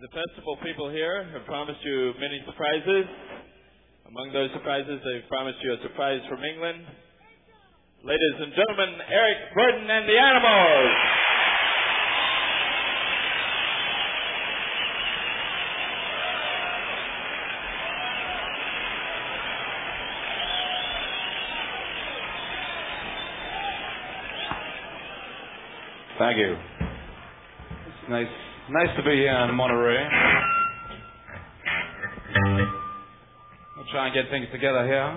The festival people here have promised you many surprises. Among those surprises, they've promised you a surprise from England. Ladies and gentlemen, Eric Burdon and the Animals. Thank you. It's nice to be here in Monterey. I'll try and get things together here.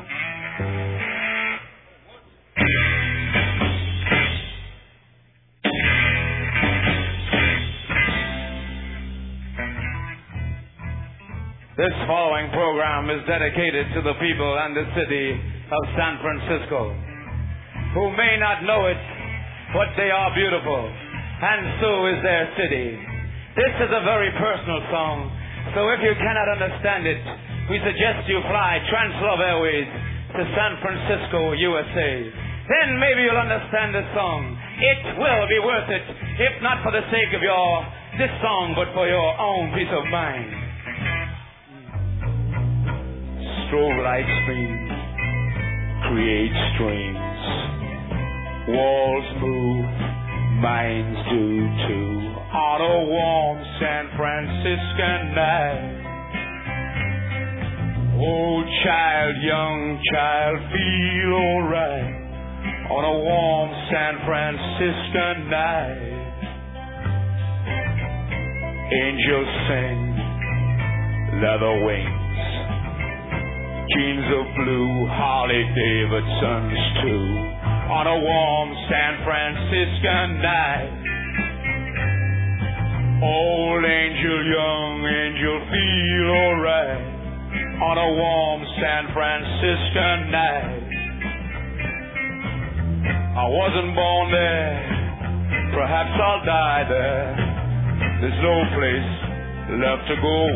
This following program is dedicated to the people and the city of San Francisco, who may not know it, but they are beautiful, and so is their city. This is a very personal song, so if you cannot understand it, we suggest you fly Translove Airways to San Francisco, USA. Then maybe you'll understand this song. It will be worth it, if not for the sake of this song, but for your own peace of mind. Strobe light streams create streams. Walls move, minds do too. On a warm San Franciscan night, old child, young child, feel alright. On a warm San Franciscan night, angels sing, leather wings, jeans of blue, Harley Davidsons too. On a warm San Franciscan night, old angel, young angel, feel alright. On a warm San Franciscan night, I wasn't born there, perhaps I'll die there. There's no place left to go.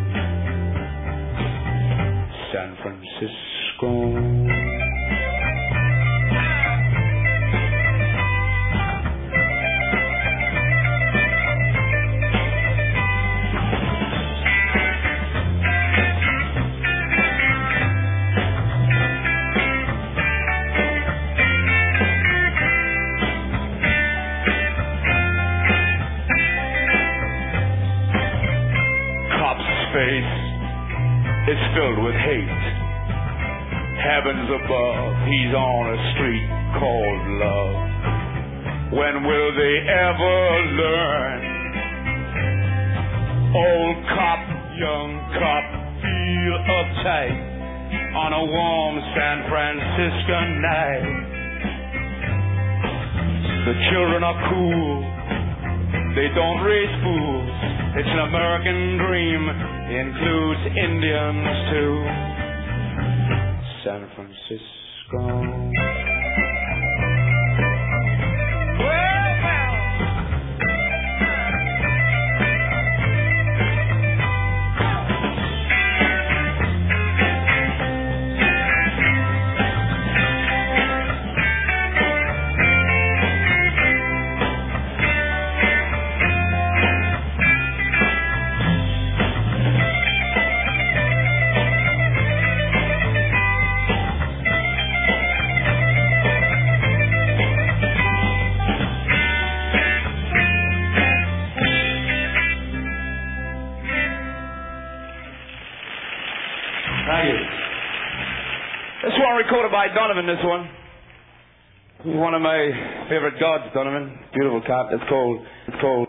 San Francisco. It's filled with hate. Heavens above, he's on a street called love. When will they ever learn? Old cop, young cop, feel uptight on a warm San Franciscan night. The children are cool, they don't raise fools. It's an American dream, includes Indians too. San Francisco. This one recorded by Donovan, this one. He's one of my favorite gods, Donovan. Beautiful cop. It's called